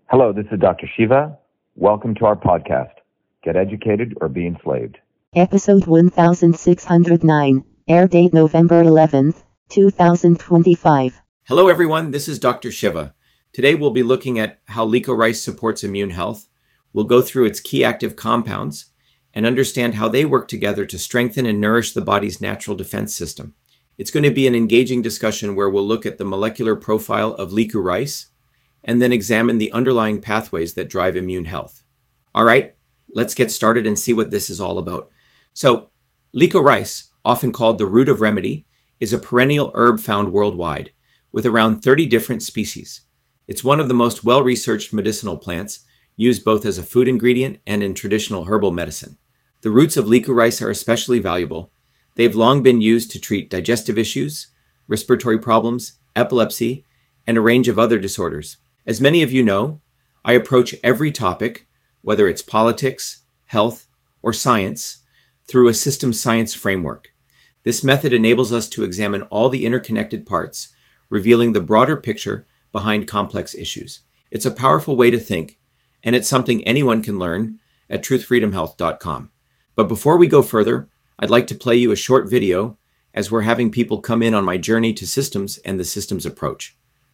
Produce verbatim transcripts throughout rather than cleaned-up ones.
Hello, this is Doctor Shiva. Welcome to our podcast, Get Educated or Be Enslaved. Episode one thousand six hundred nine, air date November eleventh, two thousand twenty-five. Hello everyone, this is Doctor Shiva. Today we'll be looking at how licorice supports immune health. We'll go through its key active compounds and understand how they work together to strengthen and nourish the body's natural defense system. It's going to be an engaging discussion where we'll look at the molecular profile of licorice and then examine the underlying pathways that drive immune health. All right, let's get started and see what this is all about. So, licorice, often called the root of remedy, is a perennial herb found worldwide, with around thirty different species. It's one of the most well-researched medicinal plants, used both as a food ingredient and in traditional herbal medicine. The roots of licorice are especially valuable. They've long been used to treat digestive issues, respiratory problems, epilepsy, and a range of other disorders. As many of you know, I approach every topic, whether it's politics, health, or science, through a systems science framework. This method enables us to examine all the interconnected parts, revealing the broader picture behind complex issues. It's a powerful way to think, and it's something anyone can learn at truth freedom health dot com. But before we go further, I'd like to play you a short video as we're having people come in on my journey to systems and the systems approach.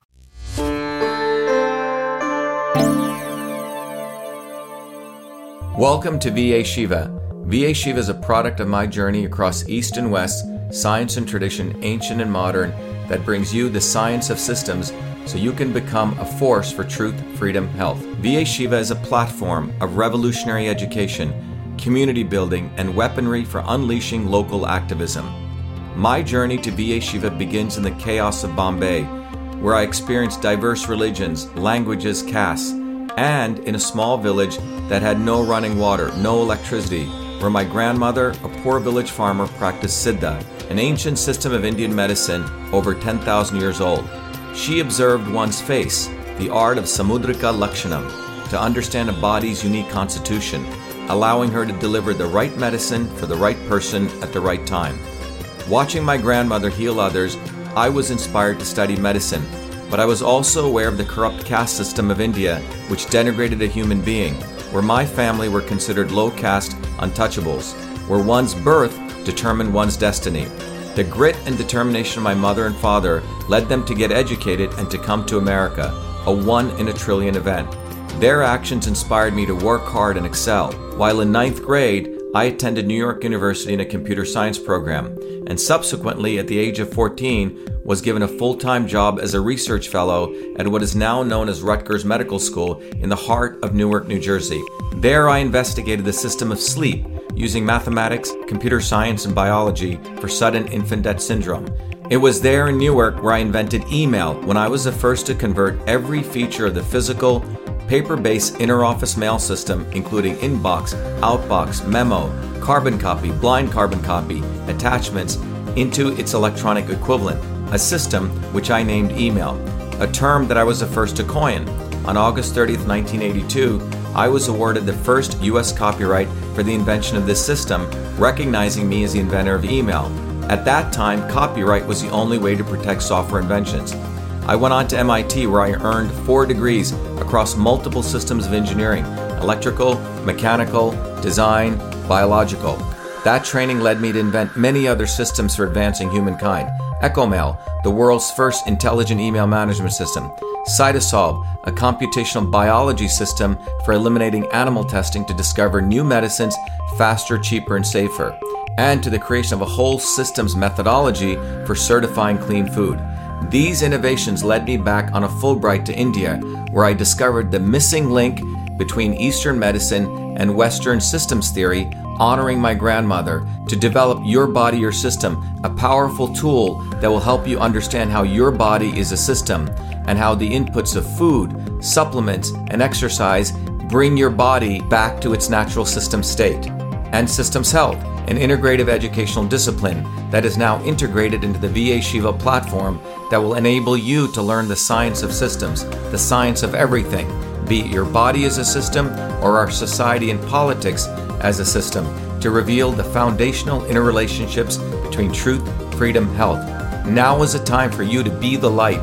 Welcome to V A Shiva. V A Shiva is a product of my journey across East and West, science and tradition, ancient and modern, that brings you the science of systems so you can become a force for truth, freedom, health. V A Shiva is a platform of revolutionary education, community building, and weaponry for unleashing local activism. My journey to V A Shiva begins in the chaos of Bombay, where I experienced diverse religions, languages, castes, and in a small village that had no running water, no electricity, where my grandmother, a poor village farmer, practiced Siddha, an ancient system of Indian medicine over ten thousand years old. She observed one's face, the art of Samudrika Lakshanam, to understand a body's unique constitution, allowing her to deliver the right medicine for the right person at the right time. Watching my grandmother heal others, I was inspired to study medicine, but I was also aware of the corrupt caste system of India, which denigrated a human being, where my family were considered low caste untouchables, where one's birth determined one's destiny. The grit and determination of my mother and father led them to get educated and to come to America, a one in a trillion event. Their actions inspired me to work hard and excel. While in ninth grade, I attended New York University in a computer science program, and subsequently, at the age of fourteen, was given a full-time job as a research fellow at what is now known as Rutgers Medical School in the heart of Newark, New Jersey. There I investigated the system of sleep using mathematics, computer science, and biology for sudden infant death syndrome. It was there in Newark where I invented email, when I was the first to convert every feature of the physical, paper-based inter-office mail system, including inbox, outbox, memo, carbon copy, blind carbon copy, attachments, into its electronic equivalent, a system which I named email, a term that I was the first to coin. On August thirtieth, nineteen eighty-two, I was awarded the first U S copyright for the invention of this system, recognizing me as the inventor of email. At that time, copyright was the only way to protect software inventions. I went on to M I T, where I earned four degrees across multiple systems of engineering: electrical, mechanical, design, biological. That training led me to invent many other systems for advancing humankind. EchoMail, the world's first intelligent email management system. Cytosolve, a computational biology system for eliminating animal testing to discover new medicines faster, cheaper, and safer. And to the creation of a whole systems methodology for certifying clean food. These innovations led me back on a Fulbright to India, where I discovered the missing link between Eastern medicine and Western systems theory, honoring my grandmother, to develop Your Body, Your System, a powerful tool that will help you understand how your body is a system and how the inputs of food, supplements, and exercise bring your body back to its natural system state. And Systems Health, an integrative educational discipline that is now integrated into the V A Shiva platform that will enable you to learn the science of systems, the science of everything, be it your body as a system or our society and politics as a system, to reveal the foundational interrelationships between truth, freedom, health. Now is the time for you to be the light,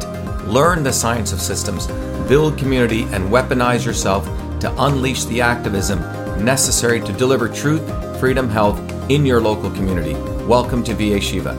Learn the science of systems, build community, and weaponize yourself to unleash the activism necessary to deliver truth, freedom, health in your local community. Welcome to V A Shiva.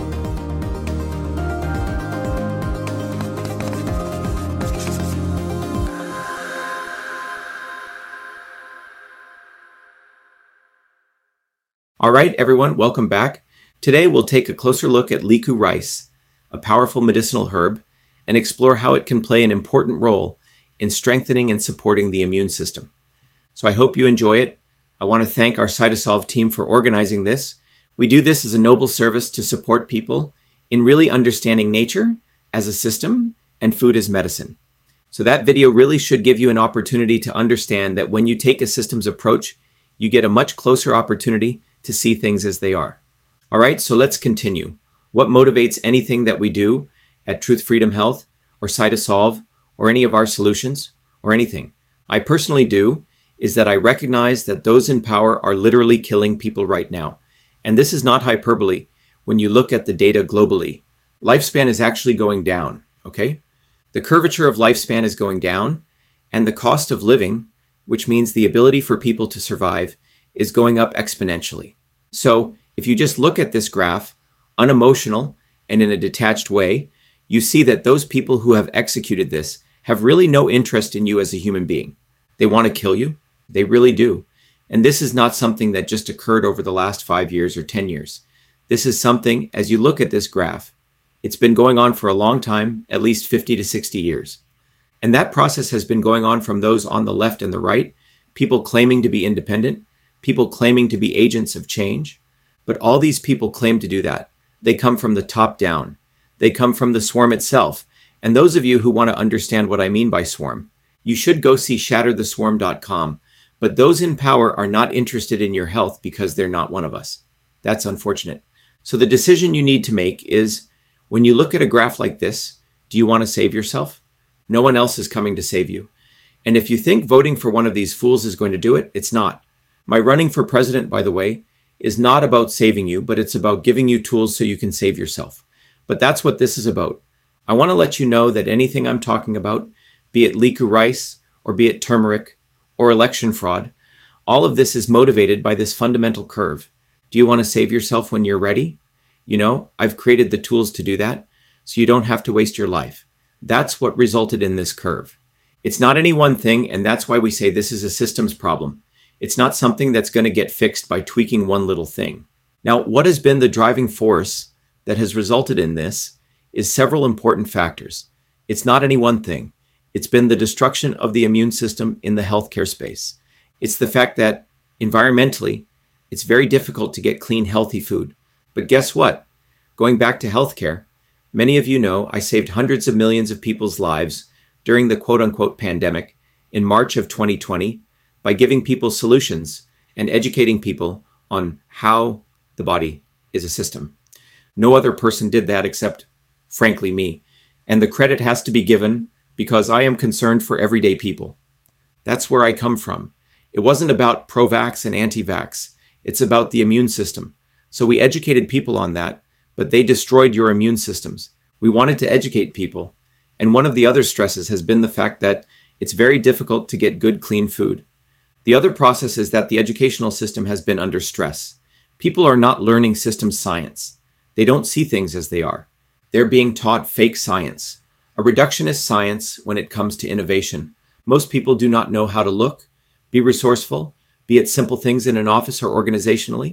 All right, everyone, welcome back. Today we'll take a closer look at Liku rice, a powerful medicinal herb, and explore how it can play an important role in strengthening and supporting the immune system. So I hope you enjoy it. I want to thank our Cytosolve team for organizing this. We do this as a noble service to support people in really understanding nature as a system and food as medicine. So that video really should give you an opportunity to understand that when you take a systems approach, you get a much closer opportunity to see things as they are. All right, so let's continue. What motivates anything that we do at Truth Freedom Health or Cytosolve or any of our solutions or anything I personally do is that I recognize that those in power are literally killing people right now. And this is not hyperbole when you look at the data globally. Lifespan is actually going down, okay? The curvature of lifespan is going down, and the cost of living, which means the ability for people to survive, is going up exponentially. So if you just look at this graph, unemotional and in a detached way, you see that those people who have executed this have really no interest in you as a human being. They want to kill you. They really do. And this is not something that just occurred over the last five years or ten years. This is something, as you look at this graph, it's been going on for a long time, at least fifty to sixty years. And that process has been going on from those on the left and the right, people claiming to be independent, people claiming to be agents of change. But all these people claim to do that. They come from the top down. They come from the swarm itself. And those of you who want to understand what I mean by swarm, you should go see shatter the swarm dot com. But those in power are not interested in your health because they're not one of us. That's unfortunate. So the decision you need to make is, when you look at a graph like this, do you want to save yourself? No one else is coming to save you. And if you think voting for one of these fools is going to do it, it's not. My running for president, by the way, is not about saving you, but it's about giving you tools so you can save yourself. But that's what this is about. I want to let you know that anything I'm talking about, be it Liku rice, or be it turmeric, or election fraud, all of this is motivated by this fundamental curve. Do you want to save yourself when you're ready? You know, I've created the tools to do that, so you don't have to waste your life. That's what resulted in this curve. It's not any one thing, and that's why we say this is a systems problem. It's not something that's going to get fixed by tweaking one little thing. Now, what has been the driving force that has resulted in this is several important factors. It's not any one thing. It's been the destruction of the immune system in the healthcare space. It's the fact that environmentally, it's very difficult to get clean, healthy food. But guess what? Going back to healthcare, many of you know I saved hundreds of millions of people's lives during the quote-unquote pandemic in March of twenty twenty by giving people solutions and educating people on how the body is a system. No other person did that except, frankly, me. And the credit has to be given because I am concerned for everyday people. That's where I come from. It wasn't about pro-vax and anti-vax. It's about the immune system. So we educated people on that, but they destroyed your immune systems. We wanted to educate people. And one of the other stresses has been the fact that it's very difficult to get good, clean food. The other process is that the educational system has been under stress. People are not learning systems science. They don't see things as they are. They're being taught fake science, a reductionist science when it comes to innovation. Most people do not know how to look, be resourceful, be it simple things in an office or organizationally.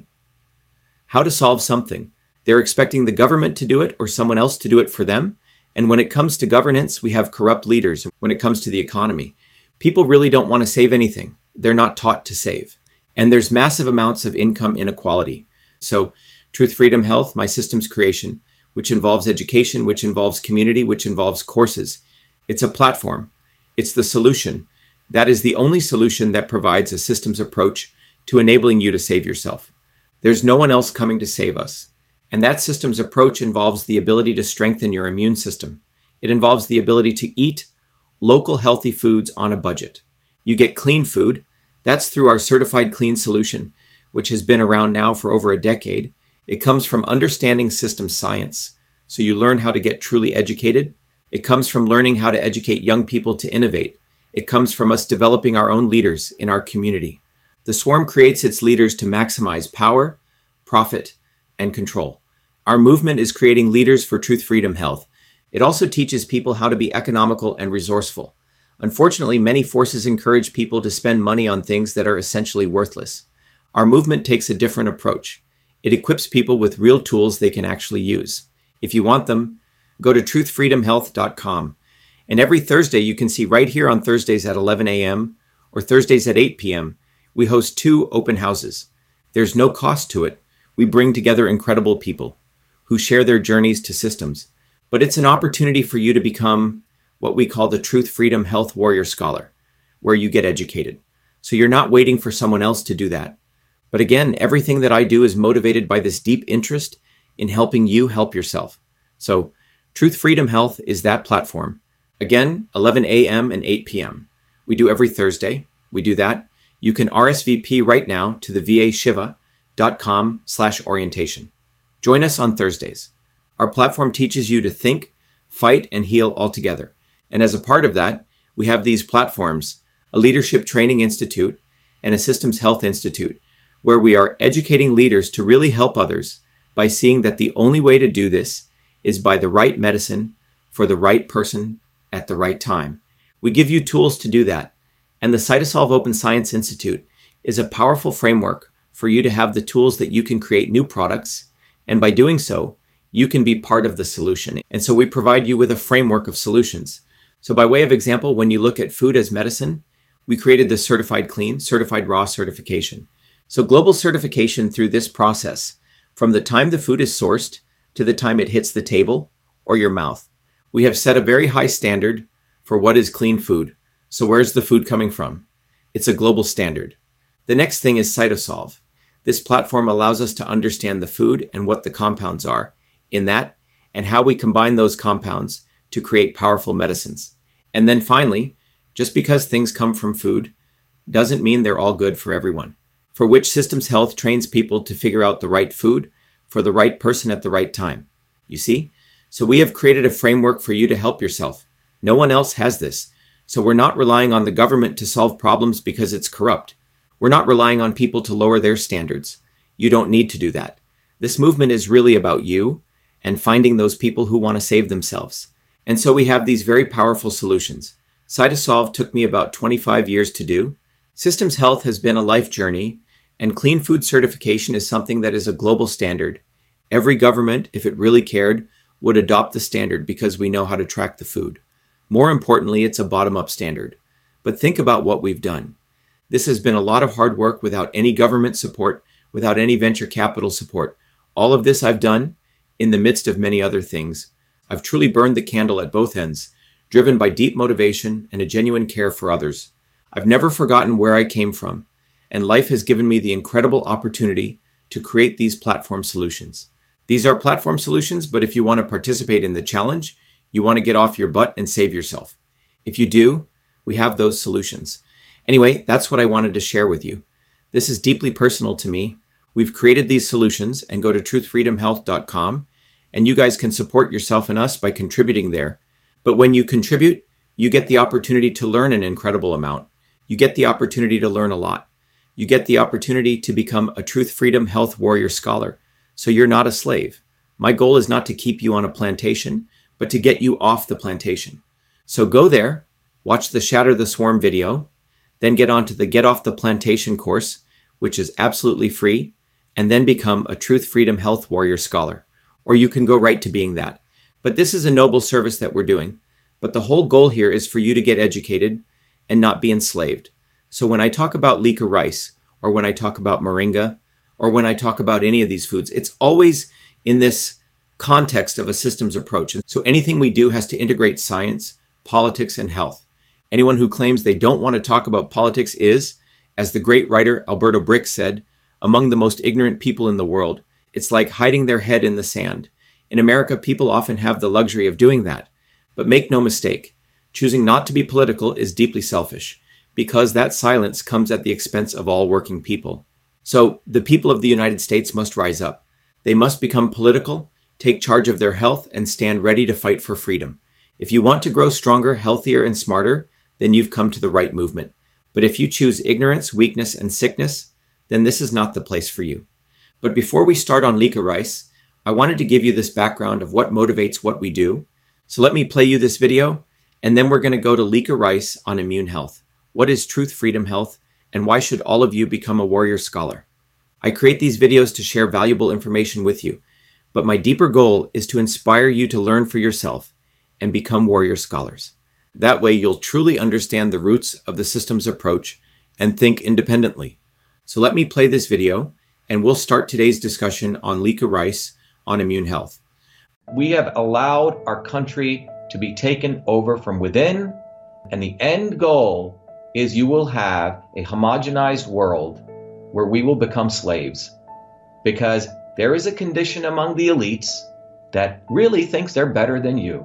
How to solve something. They're expecting the government to do it or someone else to do it for them. And when it comes to governance, we have corrupt leaders. When it comes to the economy, people really don't want to save anything. They're not taught to save. And there's massive amounts of income inequality. So Truth Freedom Health, my systems creation, which involves education, which involves community, which involves courses. It's a platform. It's the solution. That is the only solution that provides a systems approach to enabling you to save yourself. There's no one else coming to save us. And that systems approach involves the ability to strengthen your immune system. It involves the ability to eat local healthy foods on a budget. You get clean food. That's through our certified clean solution, which has been around now for over a decade. It comes from understanding systems science. So you learn how to get truly educated, It comes from learning how to educate young people to innovate. It comes from us developing our own leaders in our community. The Swarm creates its leaders to maximize power, profit, and control. Our movement is creating leaders for truth, freedom, health. It also teaches people how to be economical and resourceful. Unfortunately, many forces encourage people to spend money on things that are essentially worthless. Our movement takes a different approach. It equips people with real tools they can actually use. If you want them, go to truth freedom health dot com. And every Thursday, you can see right here on Thursdays at eleven a.m. or Thursdays at eight p.m., we host two open houses. There's no cost to it. We bring together incredible people who share their journeys to systems. But it's an opportunity for you to become what we call the Truth, Freedom, Health Warrior Scholar, where you get educated. So you're not waiting for someone else to do that. But again, everything that I do is motivated by this deep interest in helping you help yourself. So Truth, Freedom, Health is that platform. Again, eleven a.m. and eight p.m. We do every Thursday. We do that. You can R S V P right now to the v a shiva dot com slash orientation. Join us on Thursdays. Our platform teaches you to think, fight, and heal all together. And as a part of that, we have these platforms, a Leadership Training Institute and a Systems Health Institute, where we are educating leaders to really help others by seeing that the only way to do this is by the right medicine for the right person at the right time. We give you tools to do that. And the Cytosolve Open Science Institute is a powerful framework for you to have the tools that you can create new products. And by doing so, you can be part of the solution. And so we provide you with a framework of solutions. So by way of example, when you look at food as medicine, we created the Certified Clean, Certified Raw certification. So global certification through this process, from the time the food is sourced to the time it hits the table or your mouth. We have set a very high standard for what is clean food. So where's the food coming from? It's a global standard. The next thing is Cytosolve. This platform allows us to understand the food and what the compounds are in that, and how we combine those compounds to create powerful medicines. And then finally, just because things come from food doesn't mean they're all good for everyone, for which Systems Health trains people to figure out the right food for the right person at the right time. You see? So we have created a framework for you to help yourself. No one else has this. So we're not relying on the government to solve problems because it's corrupt. We're not relying on people to lower their standards. You don't need to do that. This movement is really about you and finding those people who want to save themselves. And so we have these very powerful solutions. Cytosolve took me about twenty-five years to do. Systems Health has been a life journey, and clean food certification is something that is a global standard. Every government, if it really cared, would adopt the standard because we know how to track the food. More importantly, it's a bottom-up standard. But think about what we've done. This has been a lot of hard work without any government support, without any venture capital support. All of this I've done in the midst of many other things. I've truly burned the candle at both ends, driven by deep motivation and a genuine care for others. I've never forgotten where I came from, and life has given me the incredible opportunity to create these platform solutions. These are platform solutions, but if you want to participate in the challenge, you want to get off your butt and save yourself. If you do, we have those solutions. Anyway, that's what I wanted to share with you. This is deeply personal to me. We've created these solutions, and go to truth freedom health dot com, and you guys can support yourself and us by contributing there. But when you contribute, you get the opportunity to learn an incredible amount. You get the opportunity to learn a lot. You get the opportunity to become a Truth, Freedom, Health Warrior Scholar. So you're not a slave. My goal is not to keep you on a plantation, but to get you off the plantation. So go there, watch the Shatter the Swarm video, then get onto the Get Off the Plantation course, which is absolutely free, and then become a Truth, Freedom, Health Warrior Scholar. Or you can go right to being that. But this is a noble service that we're doing. But the whole goal here is for you to get educated and not be enslaved. So when I talk about leeka rice, or when I talk about moringa, or when I talk about any of these foods, it's always in this context of a systems approach. And so anything we do has to integrate science, politics, and health. Anyone who claims they don't want to talk about politics is, as the great writer Alberto Brick said, among the most ignorant people in the world. It's like hiding their head in the sand. In America, people often have the luxury of doing that. But make no mistake, choosing not to be political is deeply selfish, because that silence comes at the expense of all working people. So the people of the United States must rise up. They must become political, take charge of their health, and stand ready to fight for freedom. If you want to grow stronger, healthier, and smarter, then you've come to the right movement. But if you choose ignorance, weakness, and sickness, then this is not the place for you. But before we start on Lika Rice, I wanted to give you this background of what motivates what we do. So let me play you this video, and then we're going to go to Lika Rice on immune health. What is Truth Freedom Health, and why should all of you become a warrior scholar? I create these videos to share valuable information with you, but my deeper goal is to inspire you to learn for yourself and become warrior scholars. That way you'll truly understand the roots of the systems approach and think independently. So let me play this video, and we'll start today's discussion on Lika Rice on immune health. We have allowed our country to be taken over from within, and the end goal is you will have a homogenized world where we will become slaves, because there is a condition among the elites that really thinks they're better than you,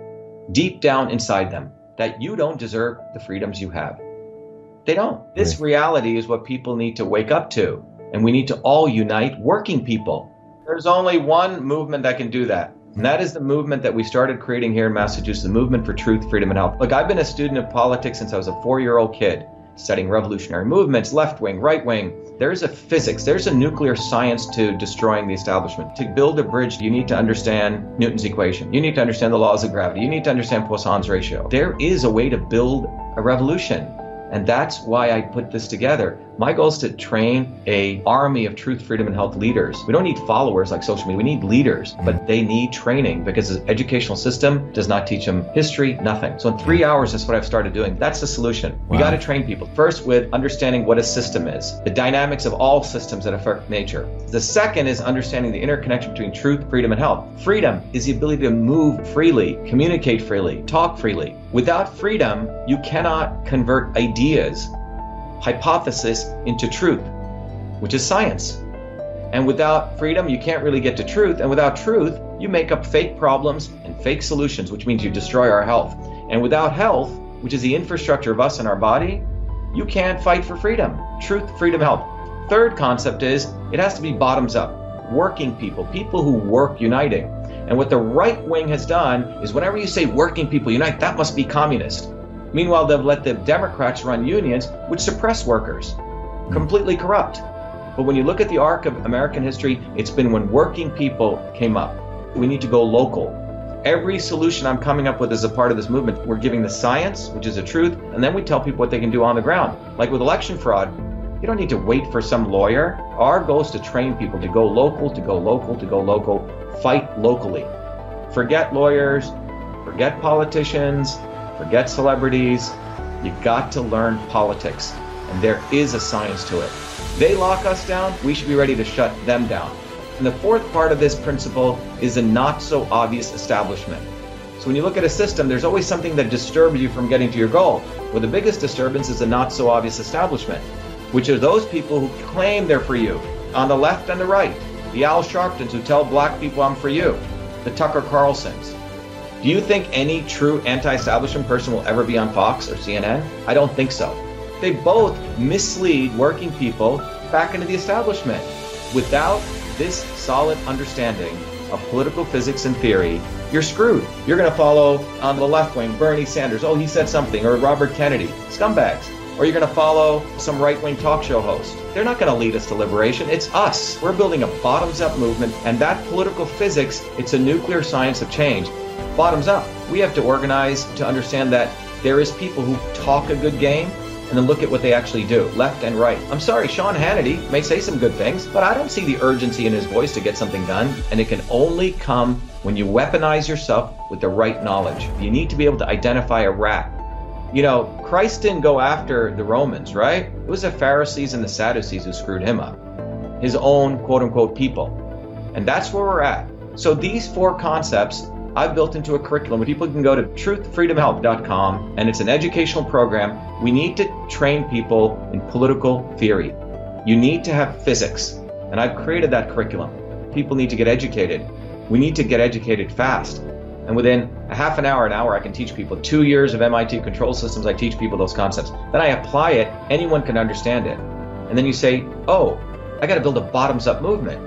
deep down inside them, that you don't deserve the freedoms you have. They don't. This reality is what people need to wake up to, and we need to all unite working people. There's only one movement that can do that, and that is the movement that we started creating here in Massachusetts, the Movement for Truth, Freedom, and Health. Look, I've been a student of politics since I was a four-year-old kid, studying revolutionary movements, left-wing, right-wing. There's a physics, there's a nuclear science to destroying the establishment. To build a bridge, you need to understand Newton's equation. You need to understand the laws of gravity. You need to understand Poisson's ratio. There is a way to build a revolution. And that's why I put this together. My goal is to train an army of truth, freedom, and health leaders. We don't need followers like social media. We need leaders, but they need training because the educational system does not teach them history, nothing. So in three hours, that's what I've started doing. That's the solution. Wow. We got to train people. First, with understanding what a system is, the dynamics of all systems that affect nature. The second is understanding the interconnection between truth, freedom, and health. Freedom is the ability to move freely, communicate freely, talk freely. Without freedom, you cannot convert ideas, hypothesis into truth, which is science. And without freedom, you can't really get to truth. And without truth, you make up fake problems and fake solutions, which means you destroy our health. And without health, which is the infrastructure of us and our body, you can't fight for freedom. Truth, freedom, health. Third concept is it has to be bottoms up. Working people, people who work uniting. And what the right wing has done is whenever you say working people unite, that must be communist. Meanwhile, they've let the Democrats run unions, which suppress workers, completely corrupt. But when you look at the arc of American history, it's been when working people came up. We need to go local. Every solution I'm coming up with as a part of this movement, we're giving the science, which is the truth, and then we tell people what they can do on the ground. Like with election fraud, you don't need to wait for some lawyer. Our goal is to train people to go local, to go local, to go local, fight locally. Forget lawyers, forget politicians, forget celebrities. You've got to learn politics, and there is a science to it. They lock us down, we should be ready to shut them down. And the fourth part of this principle is a not so obvious establishment. So when you look at a system, there's always something that disturbs you from getting to your goal. Well, the biggest disturbance is a not so obvious establishment, which are those people who claim they're for you, on the left and the right. The Al Sharptons who tell black people I'm for you. The Tucker Carlsons. Do you think any true anti-establishment person will ever be on Fox or C N N? I don't think so. They both mislead working people back into the establishment. Without this solid understanding of political physics and theory, you're screwed. You're going to follow on the left wing Bernie Sanders. Oh, he said something. Or Robert Kennedy. Scumbags. Or you're going to follow some right-wing talk show host. They're not going to lead us to liberation. It's us. We're building a bottoms-up movement, and that political physics, it's a nuclear science of change. Bottoms up. We have to organize to understand that there is people who talk a good game, and then look at what they actually do, left and right. I'm sorry, Sean Hannity may say some good things, but I don't see the urgency in his voice to get something done, and it can only come when you weaponize yourself with the right knowledge. You need to be able to identify a rat. You know, Christ didn't go after the Romans, right? It was the Pharisees and the Sadducees who screwed him up. His own quote-unquote people. And that's where we're at. So these four concepts I've built into a curriculum where people can go to truth freedom health dot com, and it's an educational program. We need to train people in political theory. You need to have physics. And I've created that curriculum. People need to get educated. We need to get educated fast. And within a half an hour, an hour, I can teach people. Two years of M I T control systems, I teach people those concepts. Then I apply it, anyone can understand it. And then you say, oh, I got to build a bottoms-up movement.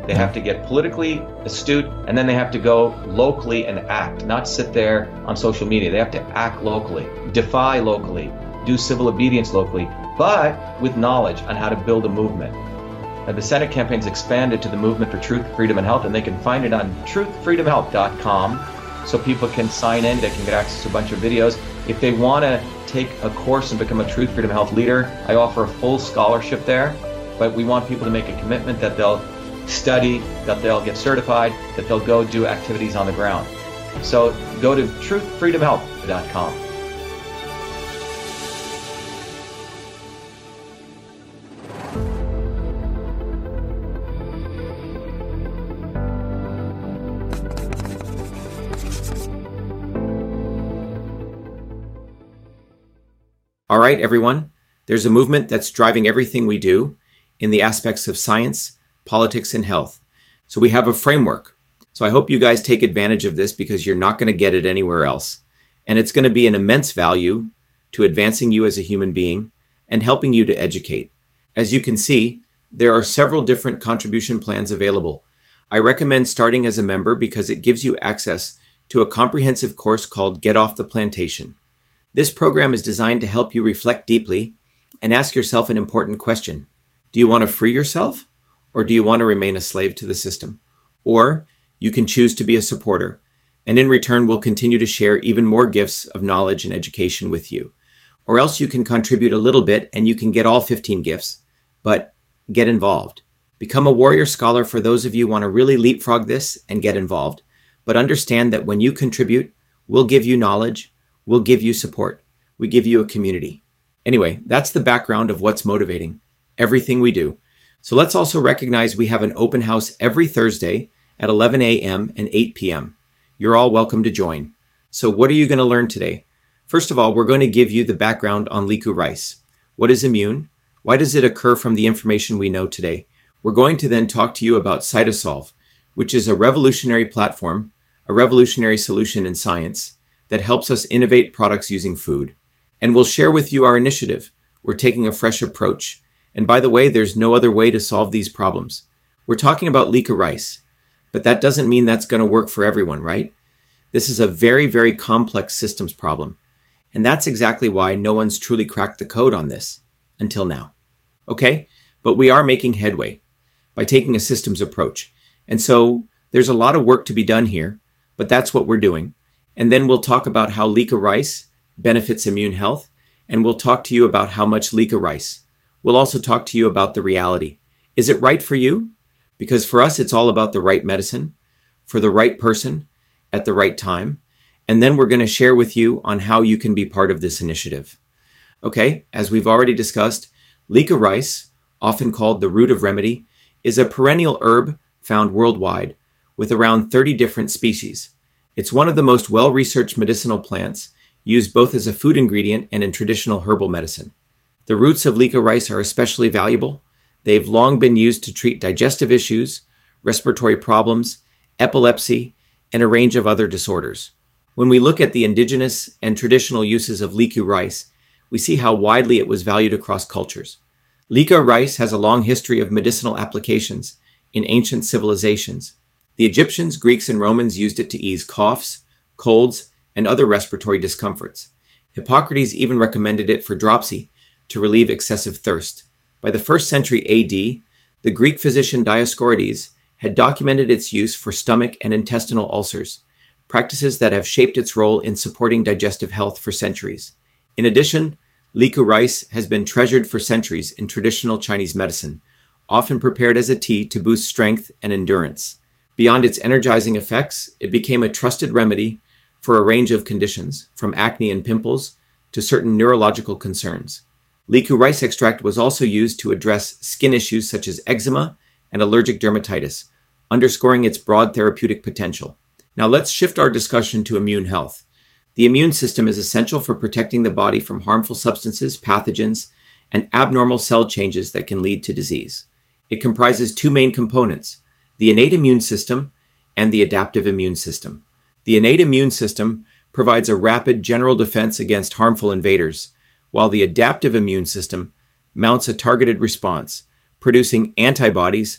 They have to get politically astute, and then they have to go locally and act, not sit there on social media. They have to act locally, defy locally, do civil obedience locally, but with knowledge on how to build a movement. Now, the Senate campaign's expanded to the Movement for Truth, Freedom, and Health, and they can find it on truth freedom health dot com. So people can sign in, they can get access to a bunch of videos. If they want to take a course and become a Truth, Freedom, Health leader, I offer a full scholarship there. But we want people to make a commitment that they'll study, that they'll get certified, that they'll go do activities on the ground. So go to truth freedom health dot com. All right, everyone, there's a movement that's driving everything we do in the aspects of science, politics, and health. So we have a framework. So I hope you guys take advantage of this because you're not going to get it anywhere else. And it's going to be an immense value to advancing you as a human being and helping you to educate. As you can see, there are several different contribution plans available. I recommend starting as a member because it gives you access to a comprehensive course called Get Off the Plantation. This program is designed to help you reflect deeply and ask yourself an important question. Do you want to free yourself, or do you want to remain a slave to the system? Or you can choose to be a supporter, and in return we'll continue to share even more gifts of knowledge and education with you. Or else you can contribute a little bit and you can get all fifteen gifts, but get involved. Become a warrior scholar for those of you who want to really leapfrog this and get involved. But understand that when you contribute, we'll give you knowledge, we'll give you support, we give you a community. Anyway, that's the background of what's motivating everything we do. So let's also recognize we have an open house every Thursday at eleven a.m. and eight p.m. You're all welcome to join. So what are you going to learn today? First of all, we're going to give you the background on Liko rice. What is immune? Why does it occur from the information we know today? We're going to then talk to you about Cytosolve, which is a revolutionary platform, a revolutionary solution in science that helps us innovate products using food. And we'll share with you our initiative. We're taking a fresh approach. And by the way, there's no other way to solve these problems. We're talking about Liko rice, but that doesn't mean that's going to work for everyone, right? This is a very, very complex systems problem. And that's exactly why no one's truly cracked the code on this until now. Okay? But we are making headway by taking a systems approach. And so there's a lot of work to be done here, but that's what we're doing. And then we'll talk about how Liko rice benefits immune health, and we'll talk to you about how much Liko rice. We'll also talk to you about the reality. Is it right for you? Because for us, it's all about the right medicine, for the right person, at the right time. And then we're going to share with you on how you can be part of this initiative. Okay, as we've already discussed, Liko rice, often called the root of remedy, is a perennial herb found worldwide with around thirty different species. It's one of the most well-researched medicinal plants, used both as a food ingredient and in traditional herbal medicine. The roots of Liko rice are especially valuable. They've long been used to treat digestive issues, respiratory problems, epilepsy, and a range of other disorders. When we look at the indigenous and traditional uses of Liko rice, we see how widely it was valued across cultures. Liko rice has a long history of medicinal applications in ancient civilizations. The Egyptians, Greeks, and Romans used it to ease coughs, colds, and other respiratory discomforts. Hippocrates even recommended it for dropsy to relieve excessive thirst. By the first century A D, the Greek physician Dioscorides had documented its use for stomach and intestinal ulcers, practices that have shaped its role in supporting digestive health for centuries. In addition, Liko rice has been treasured for centuries in traditional Chinese medicine, often prepared as a tea to boost strength and endurance. Beyond its energizing effects, it became a trusted remedy for a range of conditions, from acne and pimples to certain neurological concerns. Liko rice extract was also used to address skin issues such as eczema and allergic dermatitis, underscoring its broad therapeutic potential. Now let's shift our discussion to immune health. The immune system is essential for protecting the body from harmful substances, pathogens, and abnormal cell changes that can lead to disease. It comprises two main components: the innate immune system and the adaptive immune system. The innate immune system provides a rapid general defense against harmful invaders, while the adaptive immune system mounts a targeted response, producing antibodies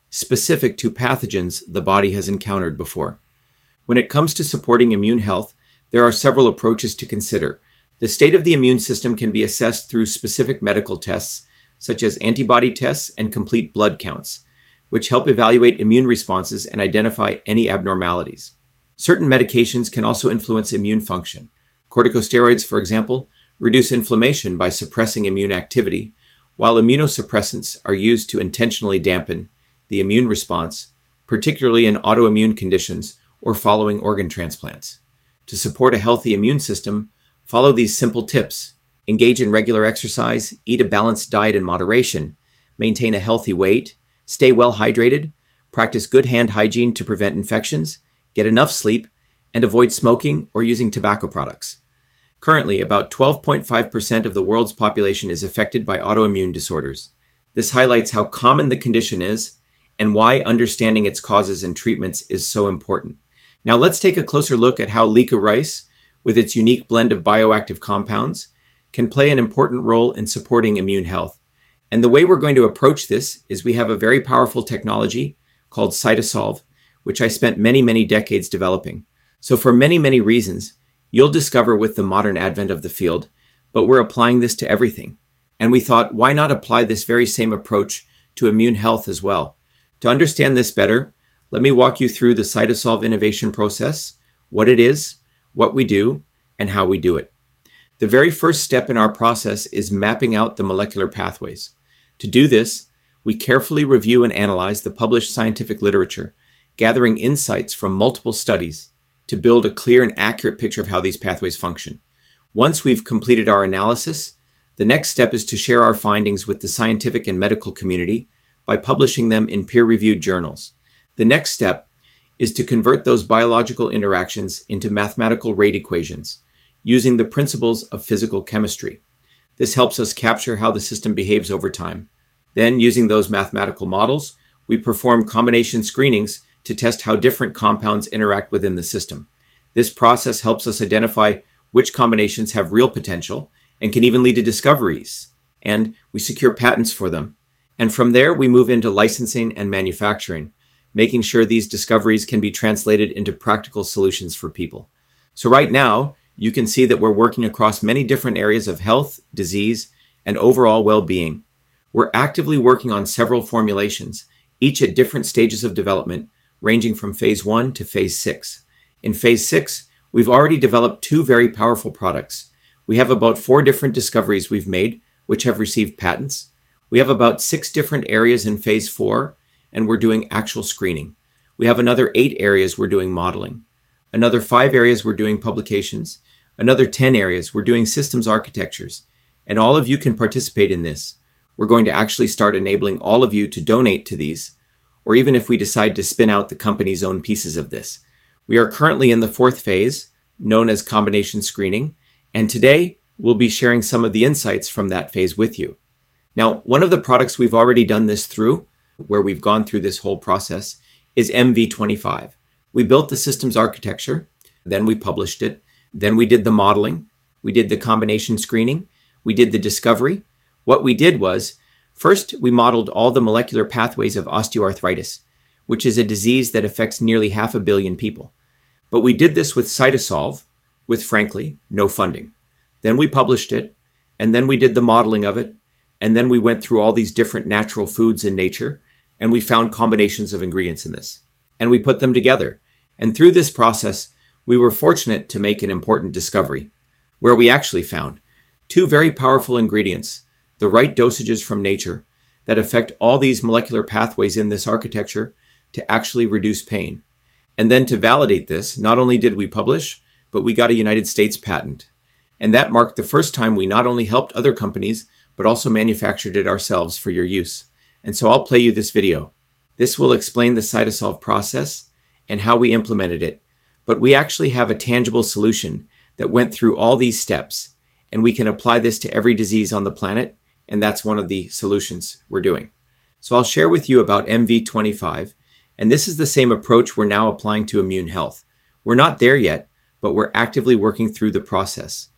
specific to pathogens the body has encountered before. When it comes to supporting immune health, there are several approaches to consider. The state of the immune system can be assessed through specific medical tests, such as antibody tests and complete blood counts, which help evaluate immune responses and identify any abnormalities. Certain medications can also influence immune function. Corticosteroids, for example, reduce inflammation by suppressing immune activity, while immunosuppressants are used to intentionally dampen the immune response, particularly in autoimmune conditions or following organ transplants. To support a healthy immune system, follow these simple tips. Engage in regular exercise, eat a balanced diet in moderation, maintain a healthy weight, stay well hydrated, practice good hand hygiene to prevent infections, get enough sleep, and avoid smoking or using tobacco products. Currently, about twelve point five percent of the world's population is affected by autoimmune disorders. This highlights how common the condition is and why understanding its causes and treatments is so important. Now let's take a closer look at how LECA rice, with its unique blend of bioactive compounds, can play an important role in supporting immune health. And the way we're going to approach this is we have a very powerful technology called CytoSolve, which I spent many, many decades developing. So for many, many reasons, you'll discover with the modern advent of the field, but we're applying this to everything. And we thought, why not apply this very same approach to immune health as well? To understand this better, let me walk you through the CytoSolve innovation process, what it is, what we do, and how we do it. The very first step in our process is mapping out the molecular pathways. To do this, we carefully review and analyze the published scientific literature, gathering insights from multiple studies to build a clear and accurate picture of how these pathways function. Once we've completed our analysis, the next step is to share our findings with the scientific and medical community by publishing them in peer-reviewed journals. The next step is to convert those biological interactions into mathematical rate equations using the principles of physical chemistry. This helps us capture how the system behaves over time. Then, using those mathematical models, we perform combination screenings to test how different compounds interact within the system. This process helps us identify which combinations have real potential and can even lead to discoveries, and we secure patents for them. And from there, we move into licensing and manufacturing, making sure these discoveries can be translated into practical solutions for people. So right now, you can see that we're working across many different areas of health, disease, and overall well-being. We're actively working on several formulations, each at different stages of development, ranging from phase one to phase six. In phase six, we've already developed two very powerful products. We have about four different discoveries we've made, which have received patents. We have about six different areas in phase four, and we're doing actual screening. We have another eight areas we're doing modeling. Another five areas we're doing publications. Another ten areas we're doing systems architectures. And all of you can participate in this. We're going to actually start enabling all of you to donate to these, or even if we decide to spin out the company's own pieces of this. We are currently in the fourth phase, known as combination screening, and today we'll be sharing some of the insights from that phase with you. Now, one of the products we've already done this through, where we've gone through this whole process, is M V twenty-five. We built the systems architecture, then we published it, then we did the modeling, we did the combination screening, we did the discovery. What we did was, first we modeled all the molecular pathways of osteoarthritis, which is a disease that affects nearly half a billion people. But we did this with CytoSolve, with, frankly, no funding. Then we published it, and then we did the modeling of it, and then we went through all these different natural foods in nature, and we found combinations of ingredients in this. And we put them together. And through this process, we were fortunate to make an important discovery, where we actually found two very powerful ingredients, the right dosages from nature, that affect all these molecular pathways in this architecture to actually reduce pain. And then to validate this, not only did we publish, but we got a United States patent. And that marked the first time we not only helped other companies, but also manufactured it ourselves for your use. And so I'll play you this video. This will explain the CytoSolve process and how we implemented it. But we actually have a tangible solution that went through all these steps, and we can apply this to every disease on the planet, and that's one of the solutions we're doing. So I'll share with you about M V twenty-five, and this is the same approach we're now applying to immune health. We're not there yet, but we're actively working through the process.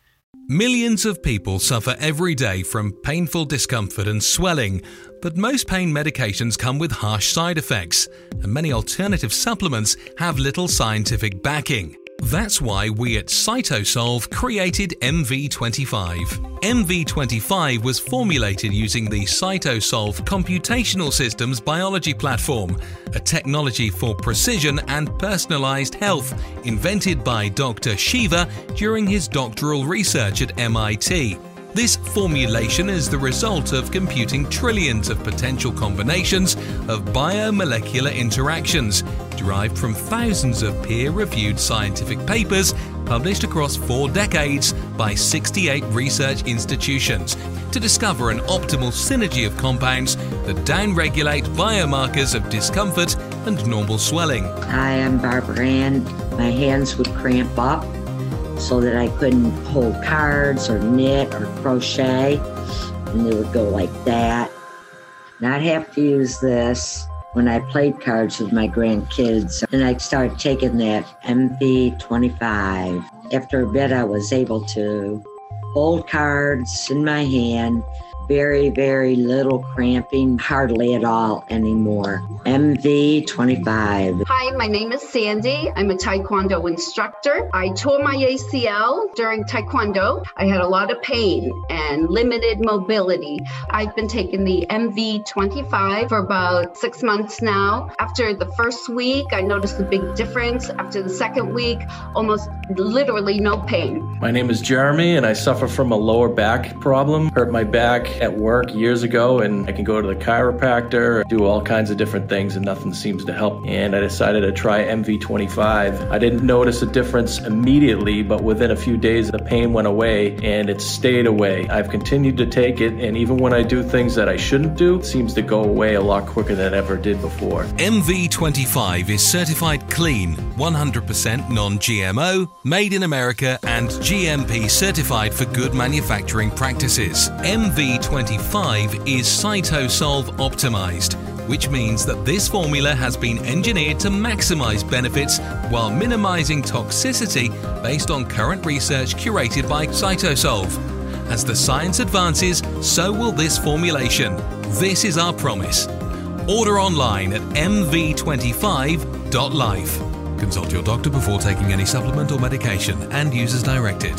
Millions of people suffer every day from painful discomfort and swelling, but most pain medications come with harsh side effects, and many alternative supplements have little scientific backing. That's why we at Cytosolve created M V twenty-five. M V twenty-five was formulated using the Cytosolve Computational Systems Biology Platform, a technology for precision and personalized health invented by Doctor Shiva during his doctoral research at M I T. This formulation is the result of computing trillions of potential combinations of biomolecular interactions derived from thousands of peer-reviewed scientific papers published across four decades by sixty-eight research institutions to discover an optimal synergy of compounds that downregulate biomarkers of discomfort and normal swelling. Hi, I'm Barbara Ann. My hands would cramp up so that I couldn't hold cards or knit or crochet, and they would go like that. And I'd have to use this when I played cards with my grandkids, and I started taking that M V twenty-five. After a bit, I was able to hold cards in my hand, very, very little cramping, hardly at all anymore. M V twenty-five. Hi, my name is Sandy. I'm a Taekwondo instructor. I tore my A C L during Taekwondo. I had a lot of pain and limited mobility. I've been taking the M V twenty-five for about six months now. After the first week, I noticed a big difference. After the second week, almost literally no pain. My name is Jeremy, and I suffer from a lower back problem. Hurt my back at work years ago, and I can go to the chiropractor, do all kinds of different things, and nothing seems to help. And I decided to try M V twenty-five. I didn't notice a difference immediately, but within a few days, the pain went away, and it stayed away. I've continued to take it, and even when I do things that I shouldn't do, it seems to go away a lot quicker than it ever did before. M V twenty-five is certified clean, one hundred percent non-G M O, made in America, and G M P certified for good manufacturing practices. M V twenty-five is Cytosolve optimized, which means that this formula has been engineered to maximize benefits while minimizing toxicity based on current research curated by Cytosolve. As the science advances, so will this formulation. This is our promise. Order online at m v twenty-five dot life. Consult your doctor before taking any supplement or medication and use as directed.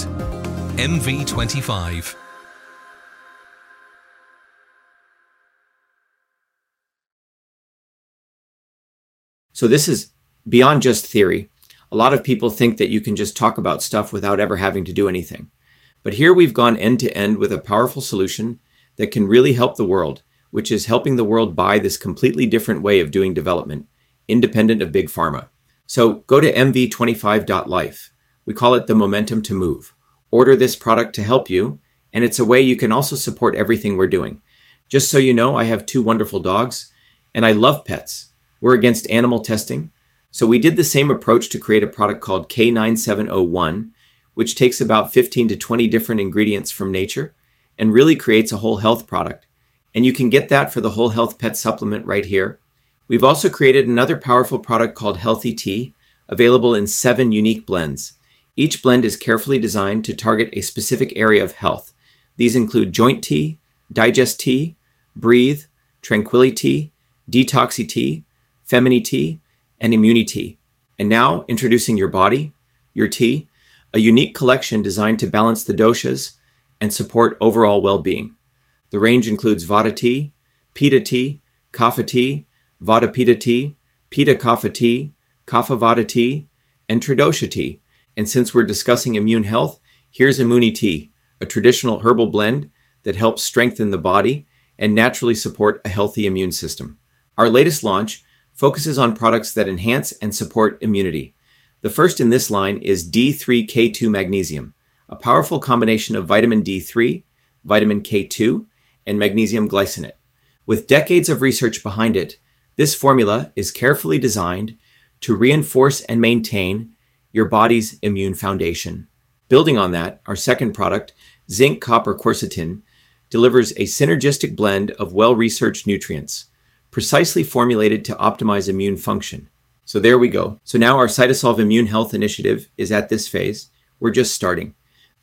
M V twenty-five. So this is beyond just theory. A lot of people think that you can just talk about stuff without ever having to do anything. But here we've gone end to end with a powerful solution that can really help the world, which is helping the world buy this completely different way of doing development, independent of big pharma. So go to m v twenty-five dot life. We call it the momentum to move. Order this product to help you, and it's a way you can also support everything we're doing. Just so you know, I have two wonderful dogs, and I love pets. We're against animal testing, so we did the same approach to create a product called K nine seven oh one, which takes about fifteen to twenty different ingredients from nature and really creates a whole health product. And you can get that for the Whole Health Pet Supplement right here. We've also created another powerful product called Healthy Tea, available in seven unique blends. Each blend is carefully designed to target a specific area of health. These include Joint Tea, Digest Tea, Breathe, Tranquility Tea, Detoxy Tea, Femini Tea, and Immunity Tea. And now, introducing Your Body, Your Tea, a unique collection designed to balance the doshas and support overall well-being. The range includes Vata Tea, Pitta Tea, Kapha Tea, Vata Pitta Tea, Pitta Kapha Tea, Kapha Vata Tea, and Tridosha Tea. And since we're discussing immune health, here's Immunity Tea, a traditional herbal blend that helps strengthen the body and naturally support a healthy immune system. Our latest launch focuses on products that enhance and support immunity. The first in this line is D three K two Magnesium, a powerful combination of vitamin D three, vitamin K two, and magnesium glycinate. With decades of research behind it, this formula is carefully designed to reinforce and maintain your body's immune foundation. Building on that, our second product, Zinc Copper Quercetin, delivers a synergistic blend of well-researched nutrients, precisely formulated to optimize immune function. So there we go. So now our Cytosolve Immune Health Initiative is at this phase. We're just starting.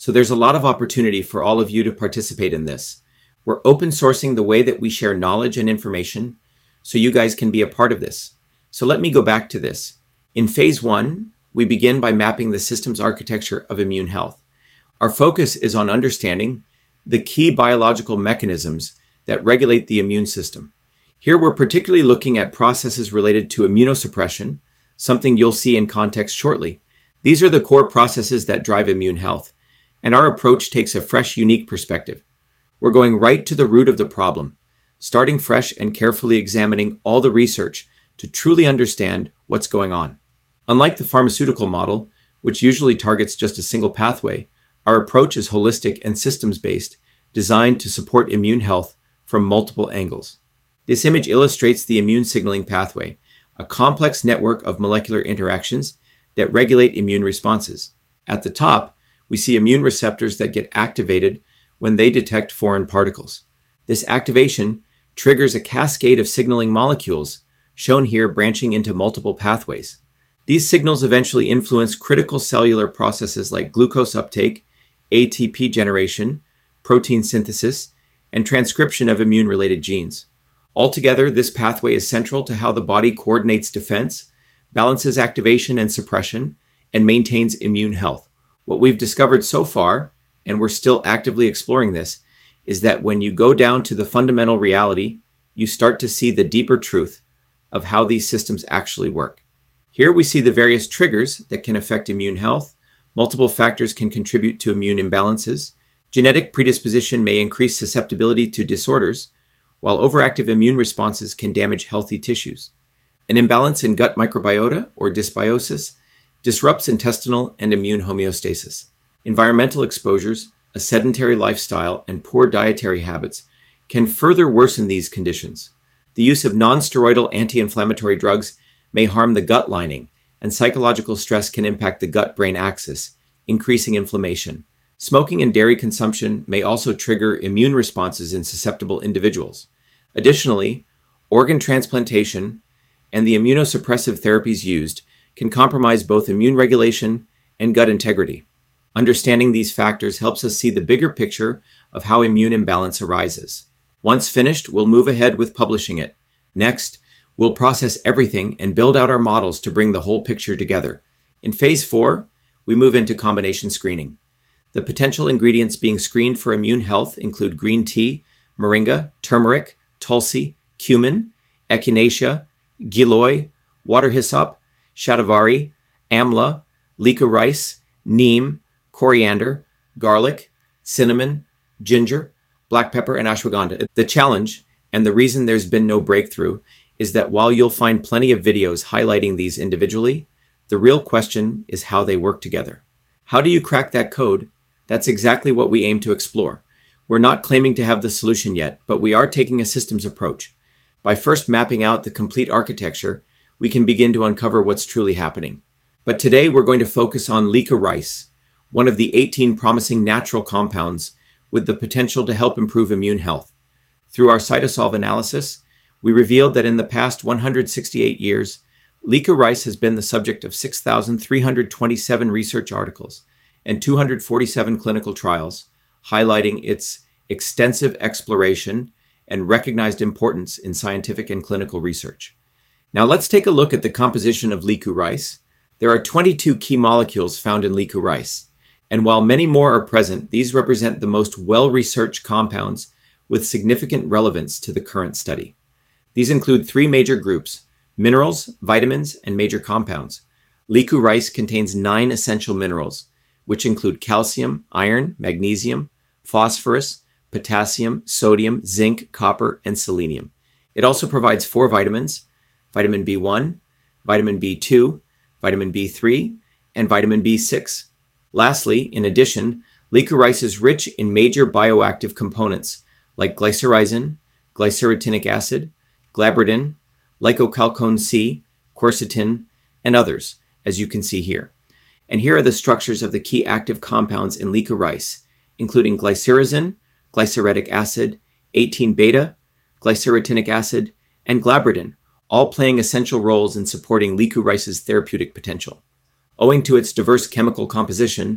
So there's a lot of opportunity for all of you to participate in this. We're open sourcing the way that we share knowledge and information so you guys can be a part of this. So let me go back to this. In phase one, we begin by mapping the systems architecture of immune health. Our focus is on understanding the key biological mechanisms that regulate the immune system. Here we're particularly looking at processes related to immunosuppression, something you'll see in context shortly. These are the core processes that drive immune health, and our approach takes a fresh, unique perspective. We're going right to the root of the problem, starting fresh and carefully examining all the research to truly understand what's going on. Unlike the pharmaceutical model, which usually targets just a single pathway, our approach is holistic and systems-based, designed to support immune health from multiple angles. This image illustrates the immune signaling pathway, a complex network of molecular interactions that regulate immune responses. At the top, we see immune receptors that get activated when they detect foreign particles. This activation triggers a cascade of signaling molecules, shown here branching into multiple pathways. These signals eventually influence critical cellular processes like glucose uptake, A T P generation, protein synthesis, and transcription of immune-related genes. Altogether, this pathway is central to how the body coordinates defense, balances activation and suppression, and maintains immune health. What we've discovered so far, and we're still actively exploring this, is that when you go down to the fundamental reality, you start to see the deeper truth of how these systems actually work. Here we see the various triggers that can affect immune health. Multiple factors can contribute to immune imbalances. Genetic predisposition may increase susceptibility to disorders, while overactive immune responses can damage healthy tissues. An imbalance in gut microbiota, or dysbiosis, disrupts intestinal and immune homeostasis. Environmental exposures, a sedentary lifestyle, and poor dietary habits can further worsen these conditions. The use of non-steroidal anti-inflammatory drugs may harm the gut lining, and psychological stress can impact the gut-brain axis, increasing inflammation. Smoking and dairy consumption may also trigger immune responses in susceptible individuals. Additionally, organ transplantation and the immunosuppressive therapies used can compromise both immune regulation and gut integrity. Understanding these factors helps us see the bigger picture of how immune imbalance arises. Once finished, we'll move ahead with publishing it. Next, we'll process everything and build out our models to bring the whole picture together. In phase four, we move into combination screening. The potential ingredients being screened for immune health include green tea, moringa, turmeric, tulsi, cumin, echinacea, giloy, water hyssop, shatavari, amla, leeka rice, neem, coriander, garlic, cinnamon, ginger, black pepper, and ashwagandha. The challenge, and the reason there's been no breakthrough, is that while you'll find plenty of videos highlighting these individually, the real question is how they work together. How do you crack that code? That's exactly what we aim to explore. We're not claiming to have the solution yet, but we are taking a systems approach. By first mapping out the complete architecture, we can begin to uncover what's truly happening. But today we're going to focus on leeka rice, one of the eighteen promising natural compounds with the potential to help improve immune health. Through our CytoSolve analysis, we revealed that in the past one hundred sixty-eight years, leeka rice has been the subject of six thousand three hundred twenty-seven research articles and two hundred forty-seven clinical trials, highlighting its extensive exploration and recognized importance in scientific and clinical research. Now let's take a look at the composition of leeka rice. There are twenty-two key molecules found in leeka rice, and while many more are present, these represent the most well-researched compounds with significant relevance to the current study. These include three major groups: minerals, vitamins, and major compounds. Leeka rice contains nine essential minerals, which include calcium, iron, magnesium, phosphorus, potassium, sodium, zinc, copper, and selenium. It also provides four vitamins: vitamin B one, vitamin B two, vitamin B three, and vitamin B six. Lastly, in addition, leeka rice is rich in major bioactive components like glycyrrhizin, glycyrrhetinic acid, glabridin, lycocalcone C, quercetin, and others, as you can see here. And here are the structures of the key active compounds in leeka rice, including glycyrrhizin, glycyrrhetic acid, eighteen beta, glycyrrhetinic acid, and glabridin, all playing essential roles in supporting leeka rice's therapeutic potential. Owing to its diverse chemical composition,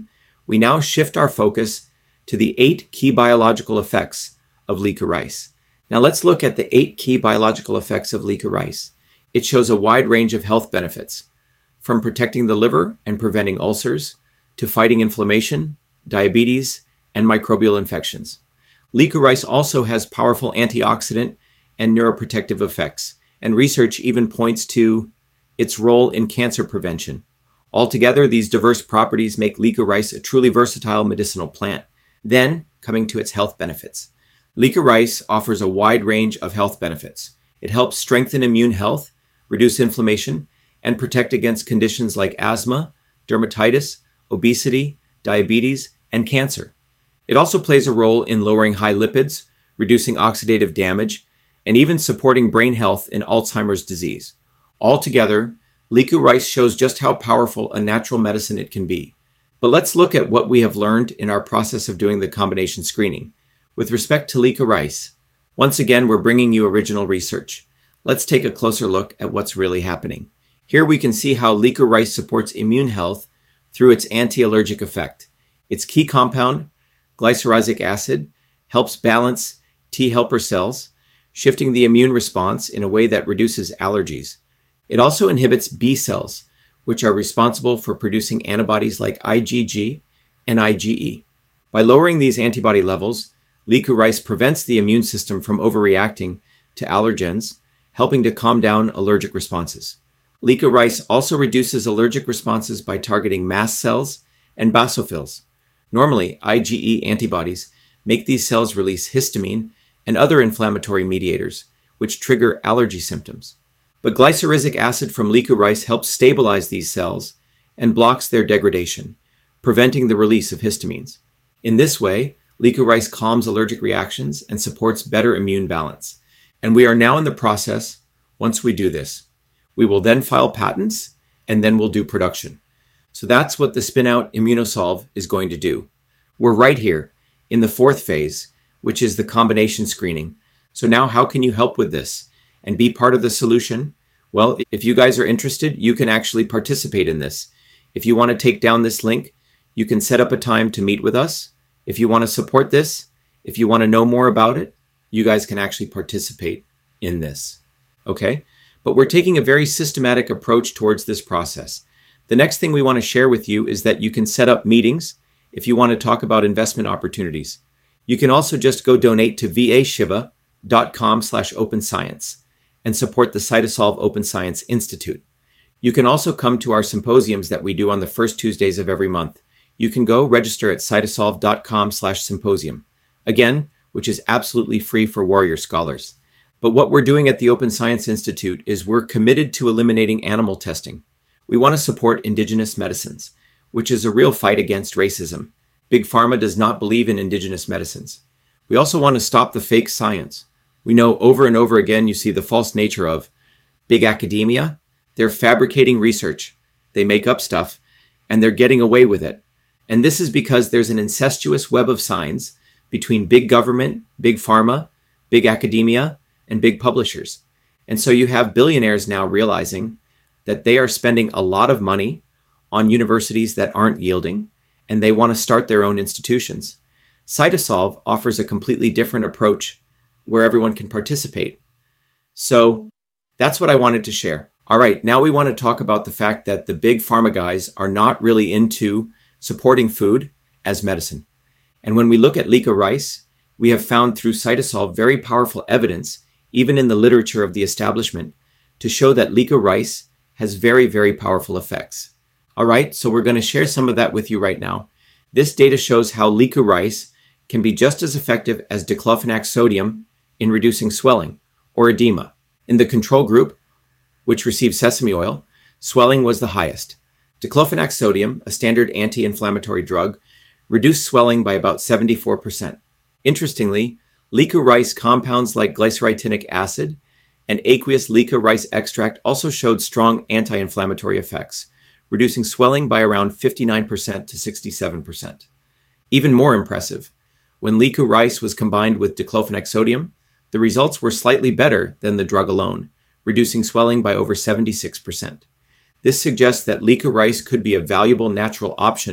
we now shift our focus to the eight key biological effects of leeka rice. Now let's look at the eight key biological effects of leeka rice. It shows a wide range of health benefits, from protecting the liver and preventing ulcers, to fighting inflammation, diabetes, and microbial infections. Leeka rice also has powerful antioxidant and neuroprotective effects, and research even points to its role in cancer prevention. Altogether, these diverse properties make leeka rice a truly versatile medicinal plant. Then, coming to its health benefits. Leeka rice offers a wide range of health benefits. It helps strengthen immune health, reduce inflammation, and protect against conditions like asthma, dermatitis, obesity, diabetes, and cancer. It also plays a role in lowering high lipids, reducing oxidative damage, and even supporting brain health in Alzheimer's disease. Altogether, leeka rice shows just how powerful a natural medicine it can be. But let's look at what we have learned in our process of doing the combination screening. With respect to leeka rice, once again, we're bringing you original research. Let's take a closer look at what's really happening. Here we can see how leeka rice supports immune health through its anti-allergic effect. Its key compound, glyceric acid, helps balance T helper cells, shifting the immune response in a way that reduces allergies. It also inhibits B cells, which are responsible for producing antibodies like I G G and I G E. By lowering these antibody levels, leeka rice prevents the immune system from overreacting to allergens, helping to calm down allergic responses. Leeka rice also reduces allergic responses by targeting mast cells and basophils. Normally, I G E antibodies make these cells release histamine and other inflammatory mediators, which trigger allergy symptoms. But glyceric acid from leeka rice helps stabilize these cells and blocks their degradation, preventing the release of histamines. In this way, leeka rice calms allergic reactions and supports better immune balance. And we are now in the process, once we do this. We will then file patents, and then we'll do production. So that's what the Spinout Immunosolv is going to do. We're right here in the fourth phase, which is the combination screening. So now how can you help with this and be part of the solution? Well, if you guys are interested, you can actually participate in this. If you want to take down this link, you can set up a time to meet with us. If you want to support this, if you want to know more about it, you guys can actually participate in this. Okay? But we're taking a very systematic approach towards this process. The next thing we want to share with you is that you can set up meetings if you want to talk about investment opportunities. You can also just go donate to vashiva.com slash open science and support the Cytosolve Open Science Institute. You can also come to our symposiums that we do on the first Tuesdays of every month. You can go register at cytosolve.com slash symposium. Again, which is absolutely free for warrior scholars. But what we're doing at the Open Science Institute is we're committed to eliminating animal testing. We want to support indigenous medicines, which is a real fight against racism. Big Pharma does not believe in indigenous medicines. We also want to stop the fake science. We know over and over again you see the false nature of big academia. They're fabricating research. They make up stuff, and they're getting away with it. And this is because there's an incestuous web of signs between big government, big pharma, big academia, and big publishers. And so you have billionaires now realizing that they are spending a lot of money on universities that aren't yielding, and they want to start their own institutions. Cytosolve offers a completely different approach where everyone can participate. So that's what I wanted to share. All right, now we want to talk about the fact that the big pharma guys are not really into supporting food as medicine. And when we look at leeka rice, we have found through Cytosolve very powerful evidence, even in the literature of the establishment, to show that leeka rice has very, very powerful effects. All right, so we're going to share some of that with you right now. This data shows how leeka rice can be just as effective as diclofenac sodium in reducing swelling or edema. In the control group, which received sesame oil, swelling was the highest. Diclofenac sodium, a standard anti-inflammatory drug, reduced swelling by about seventy-four percent. Interestingly, leeka rice compounds like glycyrrhetinic acid and aqueous leeka rice extract also showed strong anti-inflammatory effects, reducing swelling by around fifty-nine percent to sixty-seven percent. Even more impressive, when leeka rice was combined with diclofenac sodium, the results were slightly better than the drug alone, reducing swelling by over seventy-six percent. This suggests that leeka rice could be a valuable natural option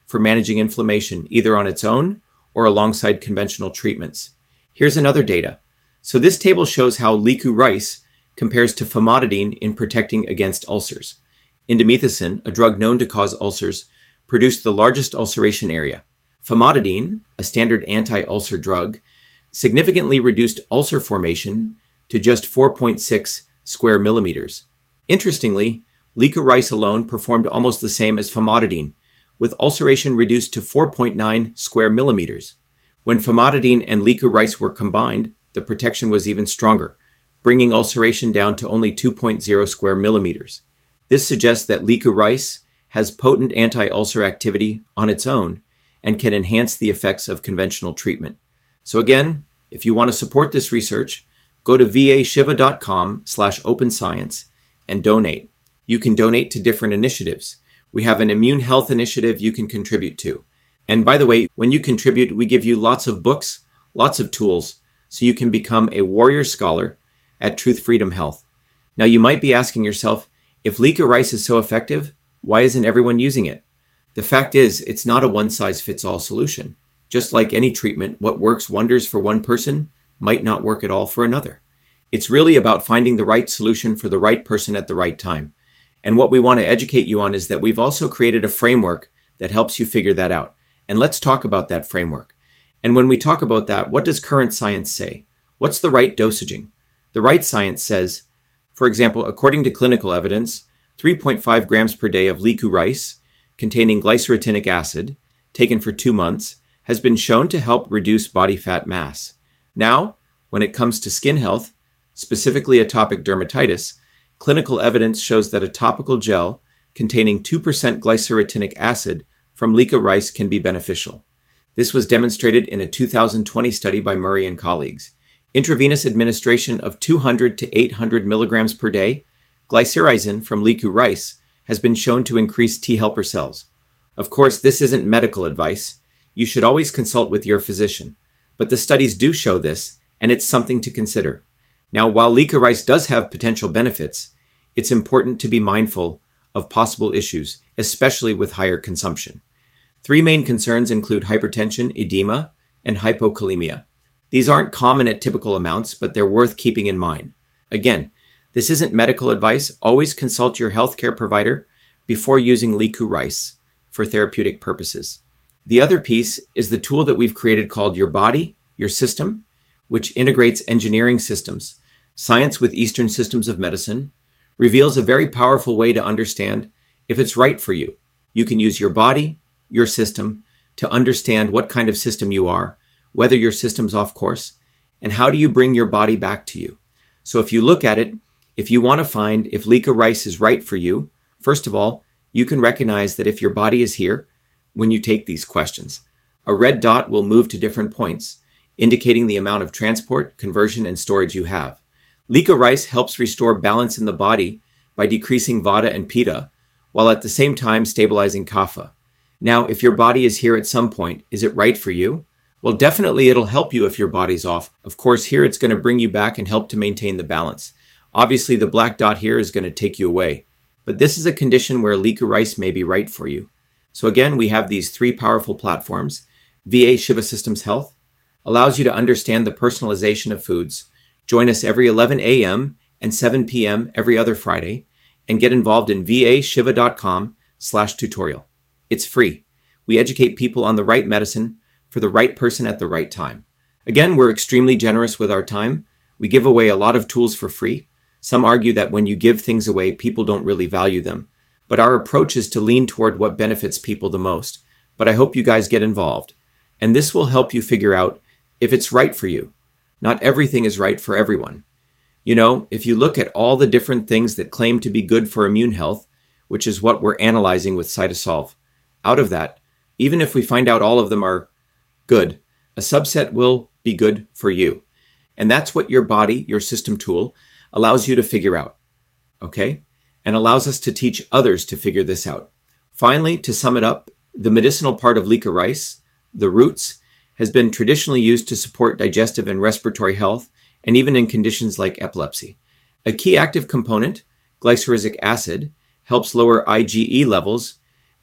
for managing inflammation, either on its own or alongside conventional treatments. Here's another data. So this table shows how Liku rice compares to famotidine in protecting against ulcers. Indomethacin, a drug known to cause ulcers, produced the largest ulceration area. Famotidine, a standard anti-ulcer drug, significantly reduced ulcer formation to just four point six square millimeters. Interestingly, Liku rice alone performed almost the same as famotidine, with ulceration reduced to four point nine square millimeters. When famotidine and Liku rice were combined, the protection was even stronger, bringing ulceration down to only two point zero square millimeters. This suggests that Liku rice has potent anti-ulcer activity on its own and can enhance the effects of conventional treatment. So again, if you want to support this research, go to vashiva.com slash open science and donate. You can donate to different initiatives. We have an immune health initiative you can contribute to. And by the way, when you contribute, we give you lots of books, lots of tools, so you can become a warrior scholar at Truth Freedom Health. Now you might be asking yourself, if Liku rice is so effective, why isn't everyone using it? The fact is, it's not a one-size-fits-all solution. Just like any treatment, what works wonders for one person might not work at all for another. It's really about finding the right solution for the right person at the right time. And what we want to educate you on is that we've also created a framework that helps you figure that out. And let's talk about that framework. And when we talk about that, what does current science say? What's the right dosaging? The right science says, for example, according to clinical evidence, three point five grams per day of Liku rice containing glycyrrhetinic acid, taken for two months, has been shown to help reduce body fat mass. Now, when it comes to skin health, specifically atopic dermatitis, clinical evidence shows that a topical gel containing two percent glycyrrhetinic acid from Liku rice can be beneficial. This was demonstrated in a two thousand twenty study by Murray and colleagues. Intravenous administration of two hundred to eight hundred milligrams per day, glycyrrhizin from Liku rice has been shown to increase T helper cells. Of course, this isn't medical advice. You should always consult with your physician. But the studies do show this, and it's something to consider. Now, while Liku rice does have potential benefits, it's important to be mindful of possible issues, especially with higher consumption. Three main concerns include hypertension, edema, and hypokalemia. These aren't common at typical amounts, but they're worth keeping in mind. Again, this isn't medical advice. Always consult your healthcare provider before using Liku rice for therapeutic purposes. The other piece is the tool that we've created called Your Body, Your System, which integrates engineering systems. Science with Eastern systems of medicine reveals a very powerful way to understand if it's right for you. You can use your body, your system, to understand what kind of system you are, whether your system's off course, and how do you bring your body back to you. So if you look at it, if you want to find if Liku rice is right for you, first of all, you can recognize that if your body is here when you take these questions. A red dot will move to different points, indicating the amount of transport, conversion, and storage you have. Liku rice helps restore balance in the body by decreasing vata and pitta, while at the same time stabilizing kapha. Now, if your body is here at some point, is it right for you? Well, definitely it'll help you if your body's off. Of course, here it's going to bring you back and help to maintain the balance. Obviously, the black dot here is going to take you away. But this is a condition where Liku rice may be right for you. So again, we have these three powerful platforms. V A Shiva Systems Health allows you to understand the personalization of foods. Join us every eleven a.m. and seven p.m. every other Friday and get involved in vashiva.com slash tutorial. It's free. We educate people on the right medicine for the right person at the right time. Again, we're extremely generous with our time. We give away a lot of tools for free. Some argue that when you give things away, people don't really value them. But our approach is to lean toward what benefits people the most. But I hope you guys get involved. And this will help you figure out if it's right for you. Not everything is right for everyone. You know, if you look at all the different things that claim to be good for immune health, which is what we're analyzing with Cytosolve, out of that, even if we find out all of them are good, a subset will be good for you. And that's what your body, your system tool, allows you to figure out, okay? And allows us to teach others to figure this out. Finally, to sum it up, the medicinal part of Liku rice, the roots, has been traditionally used to support digestive and respiratory health, and even in conditions like epilepsy. A key active component, glyceric acid, helps lower I G E levels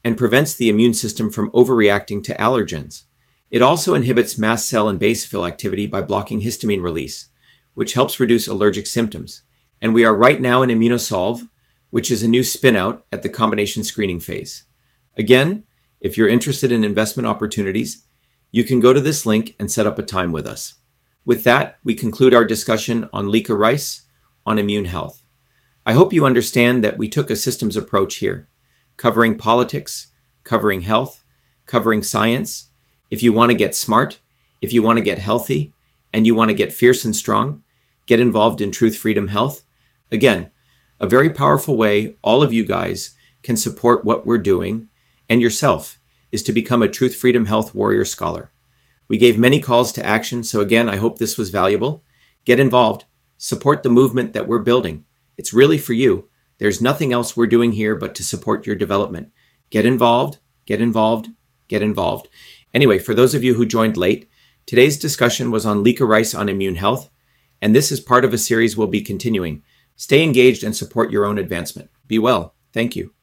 and prevents the immune system from overreacting to allergens. It also inhibits mast cell and basophil activity by blocking histamine release, which helps reduce allergic symptoms. And we are right now in Immunosolve, which is a new spin-out at the combination screening phase. Again, if you're interested in investment opportunities, you can go to this link and set up a time with us. With that, we conclude our discussion on Lika Rice on immune health. I hope you understand that we took a systems approach here, covering politics, covering health, covering science. If you want to get smart, if you want to get healthy, and you want to get fierce and strong, get involved in Truth Freedom Health. Again, a very powerful way all of you guys can support what we're doing and yourself is to become a Truth Freedom Health Warrior Scholar. We gave many calls to action, so again, I hope this was valuable. Get involved. Support the movement that we're building. It's really for you. There's nothing else we're doing here but to support your development. Get involved, get involved, get involved. Anyway, for those of you who joined late, today's discussion was on Lika Rice on immune health, and this is part of a series we'll be continuing. Stay engaged and support your own advancement. Be well. Thank you.